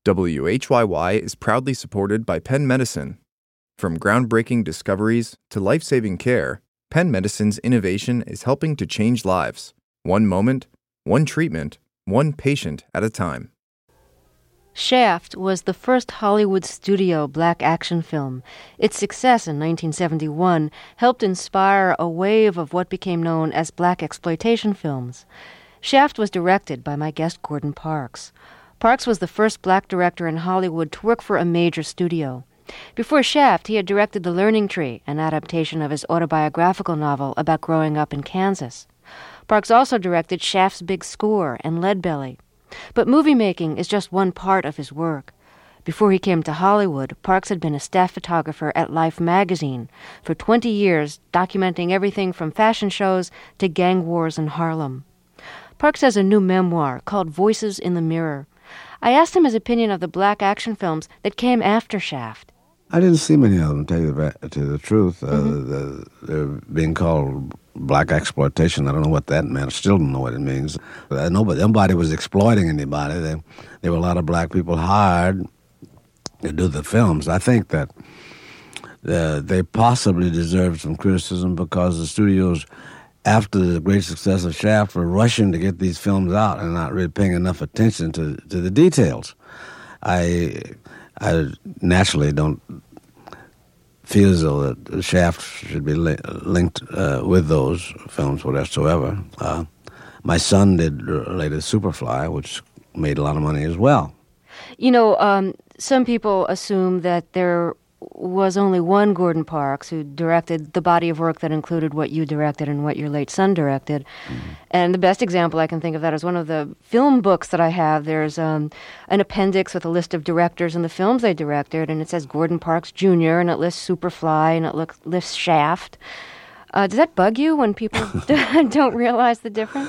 WHYY is proudly supported by Penn Medicine. From groundbreaking discoveries to life-saving care, Penn Medicine's innovation is helping to change lives, one moment, one treatment, one patient at a time. Shaft was the first Hollywood studio black action film. Its success in 1971 helped inspire a wave of what became known as black exploitation films. Shaft was directed by my guest Gordon Parks. Parks was the first black director in Hollywood to work for a major studio. Before Shaft, he had directed The Learning Tree, an adaptation of his autobiographical novel about growing up in Kansas. Parks also directed Shaft's Big Score and Leadbelly. But movie making is just one part of his work. Before he came to Hollywood, Parks had been a staff photographer at Life magazine for 20 years, documenting everything from fashion shows to gang wars in Harlem. Parks has a new memoir called Voices in the Mirror. I asked him his opinion of the black action films that came after Shaft. I didn't see many of them, to tell you the truth. They're being called black exploitation. I don't know what that meant. I still don't know what it means. Nobody was exploiting anybody. There were a lot of black people hired to do the films. I think that they possibly deserved some criticism because the studios, after the great success of Shaft, were rushing to get these films out and not really paying enough attention to the details. I naturally don't feel as though that Shaft should be linked with those films whatsoever. My son did later Superfly, which made a lot of money as well. You know, some people assume that there was only one Gordon Parks who directed the body of work that included what you directed and what your late son directed. Mm-hmm. And the best example I can think of that is one of the film books that I have. There's an appendix with a list of directors and the films they directed, and it says Gordon Parks Jr., and it lists Superfly, and it lists Shaft. Does that bug you when people don't realize the difference?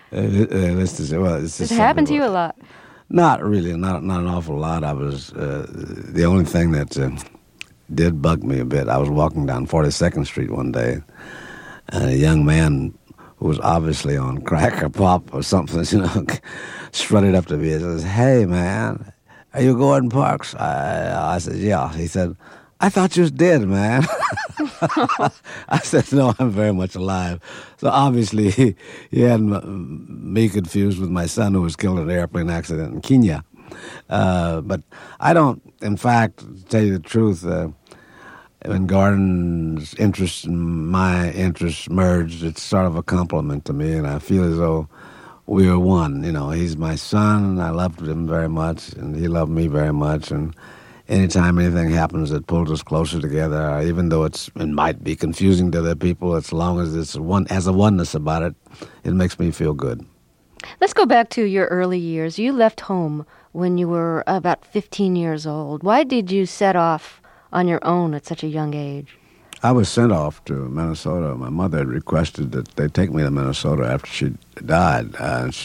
Does it happen to you a lot? Not really, not an awful lot. I was the only thing that did bug me a bit. I was walking down 42nd Street one day, and a young man who was obviously on crack or pop or something, strutted up to me and says, "Hey, man, are you Gordon Parks?" I said, "Yeah." He said, "I thought you was dead, man." I said, "No, I'm very much alive." So obviously he had me confused with my son who was killed in an airplane accident in Kenya. But I don't, in fact, to tell you the truth, when Gordon's interest and my interest merged, it's sort of a compliment to me, and I feel as though we are one. He's my son, and I loved him very much, and he loved me very much, and anytime anything happens that pulls us closer together, even though it might be confusing to other people, as long as it's has a oneness about it, it makes me feel good. Let's go back to your early years. You left home when you were about 15 years old. Why did you set off on your own at such a young age? I was sent off to Minnesota. My mother had requested that they take me to Minnesota after she died.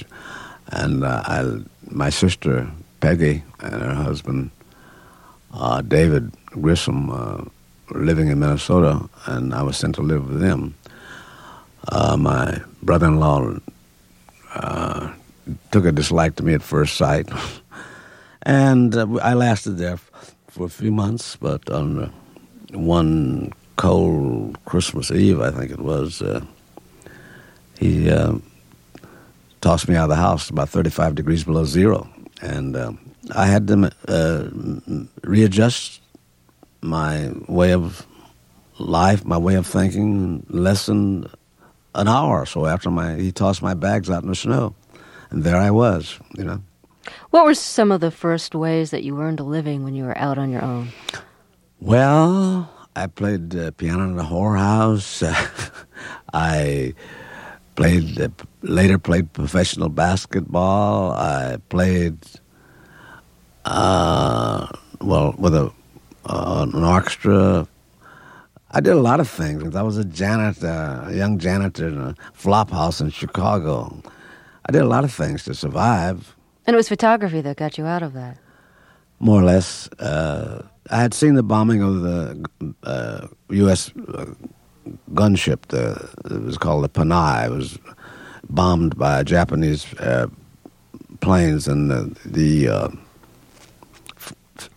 My sister, Peggy, and her husband, David Grissom, were living in Minnesota, and I was sent to live with them. My brother-in-law took a dislike to me at first sight, and I lasted there for a few months, but on one cold Christmas Eve, I think it was, he tossed me out of the house about 35 degrees below zero, and I had to readjust my way of life, my way of thinking, less than an hour or so after he tossed my bags out in the snow. And there I was, What were some of the first ways that you earned a living when you were out on your own? Well, I played piano in a whorehouse. I later played professional basketball. I played, with an orchestra. I did a lot of things. I was a young janitor in a flop house in Chicago. I did a lot of things to survive. And it was photography that got you out of that? More or less. I had seen the bombing of the U.S. gunship. It was called the Panay. It was bombed by Japanese planes, and the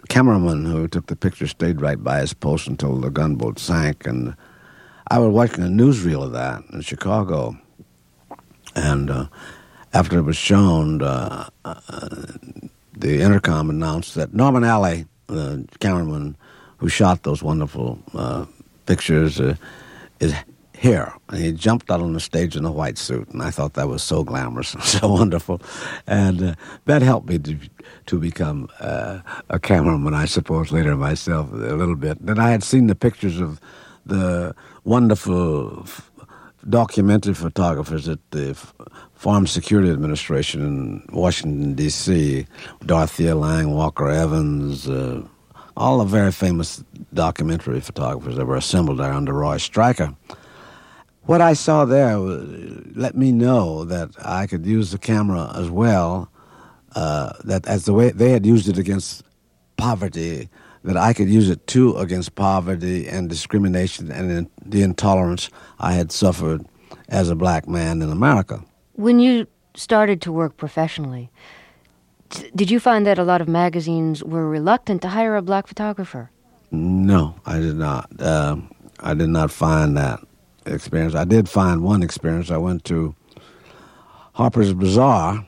cameraman who took the picture stayed right by his post until the gunboat sank, and I was watching a newsreel of that in Chicago, and after it was shown, the intercom announced that Norman Alley, the cameraman who shot those wonderful pictures, is here. And he jumped out on the stage in a white suit, and I thought that was so glamorous and so wonderful. And that helped me to become a cameraman, I suppose, later myself a little bit. Then I had seen the pictures of the wonderful documentary photographers at the Farm Security Administration in Washington, D.C., Dorothea Lange, Walker Evans, all the very famous documentary photographers that were assembled there under Roy Stryker. What I saw there let me know that I could use the camera as well, that as the way they had used it against poverty, that I could use it too against poverty and discrimination and the intolerance I had suffered as a black man in America. When you started to work professionally, did you find that a lot of magazines were reluctant to hire a black photographer? No, I did not. I did not find that experience. I did find one experience. I went to Harper's Bazaar,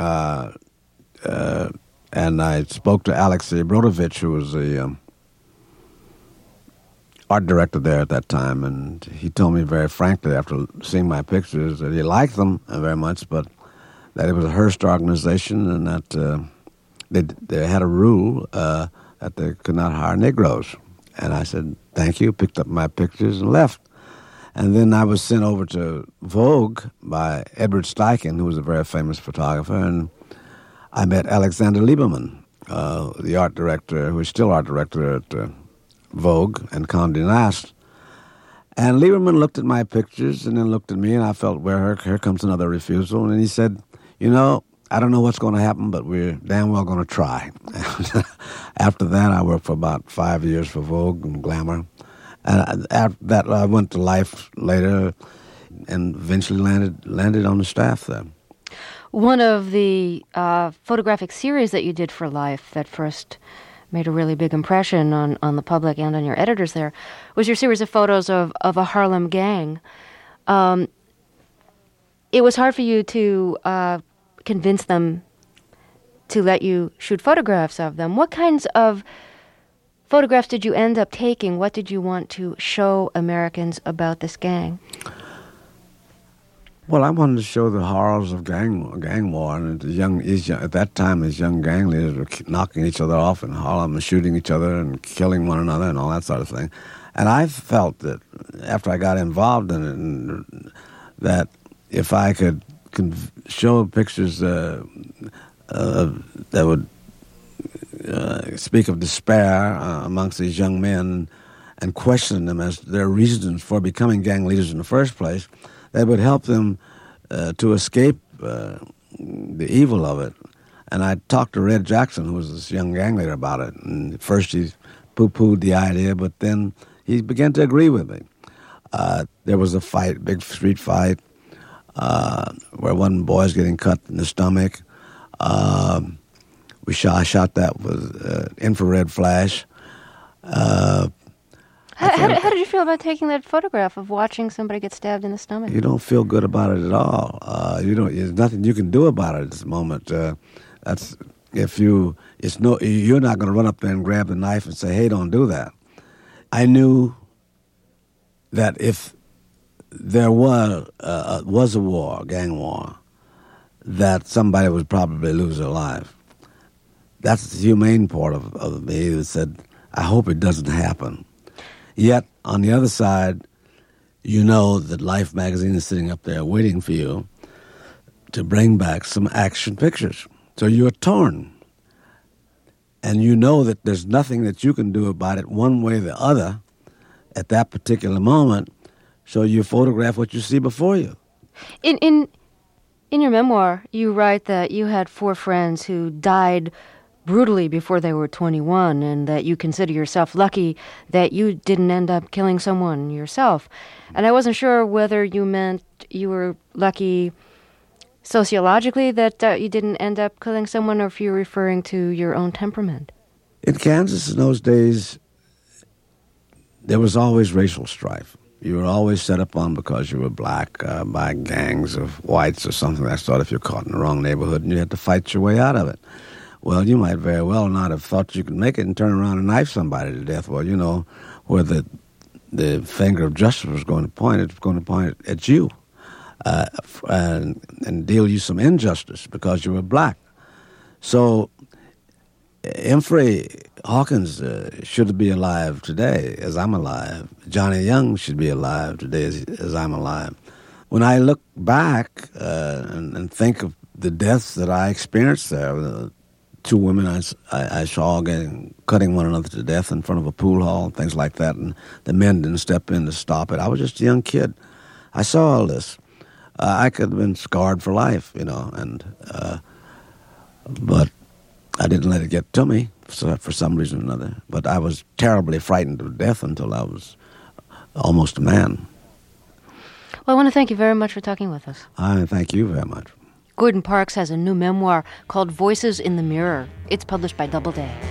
and I spoke to Alexei Brodovich, who was the art director there at that time, and he told me very frankly after seeing my pictures that he liked them very much, but that it was a Hearst organization and that they had a rule that they could not hire Negroes. And I said, thank you, picked up my pictures and left. And then I was sent over to Vogue by Edward Steichen, who was a very famous photographer, and I met Alexander Lieberman, the art director, who is still art director at Vogue and Condé Nast. And Lieberman looked at my pictures and then looked at me, and I felt, well, here comes another refusal. And he said, you know, I don't know what's going to happen, but we're damn well going to try. After that, I worked for about 5 years for Vogue and Glamour. And after that, I went to Life later and eventually landed on the staff there. One of the photographic series that you did for Life that first made a really big impression on the public and on your editors there was your series of photos of a Harlem gang. It was hard for you to convince them to let you shoot photographs of them. What kinds of photographs did you end up taking? What did you want to show Americans about this gang? Well, I wanted to show the horrors of gang war, and at that time, as young gang leaders were knocking each other off in Harlem and shooting each other and killing one another and all that sort of thing. And I felt that after I got involved in it, that if I could show pictures that would speak of despair amongst these young men and question them as their reasons for becoming gang leaders in the first place, that would help them to escape the evil of it. And I talked to Red Jackson, who was this young gang leader, about it. And at first he poo-pooed the idea, but then he began to agree with me. There was a fight, big street fight, where one boy was getting cut in the stomach. I shot that with infrared flash. How did you feel about taking that photograph of watching somebody get stabbed in the stomach? You don't feel good about it at all. There's nothing you can do about it at this moment. You're not going to run up there and grab the knife and say, "Hey, don't do that." I knew that if there was a war, a gang war, that somebody would probably lose their life. That's the humane part of me that said, I hope it doesn't happen. Yet, on the other side, you know that Life magazine is sitting up there waiting for you to bring back some action pictures. So you're torn. And you know that there's nothing that you can do about it one way or the other at that particular moment, so you photograph what you see before you. In your memoir, you write that you had 4 friends who died brutally before they were 21, and that you consider yourself lucky that you didn't end up killing someone yourself. And I wasn't sure whether you meant you were lucky sociologically that you didn't end up killing someone, or if you were referring to your own temperament. In Kansas in those days, there was always racial strife. You were always set upon because you were black by gangs of whites or something of that sort if you're caught in the wrong neighborhood, and you had to fight your way out of it. Well, you might very well not have thought you could make it and turn around and knife somebody to death. Well, you know, where the finger of justice was going to point, it was going to point at you and deal you some injustice because you were black. So Humphrey Hawkins should be alive today as I'm alive. Johnny Young should be alive today as I'm alive. When I look back and think of the deaths that I experienced there, two women I saw cutting one another to death in front of a pool hall, things like that, and the men didn't step in to stop it. I was just a young kid. I saw all this. I could have been scarred for life, you know, but I didn't let it get to me for some reason or another. But I was terribly frightened to death until I was almost a man. Well, I want to thank you very much for talking with us. I thank you very much. Gordon Parks has a new memoir called Voices in the Mirror. It's published by Doubleday.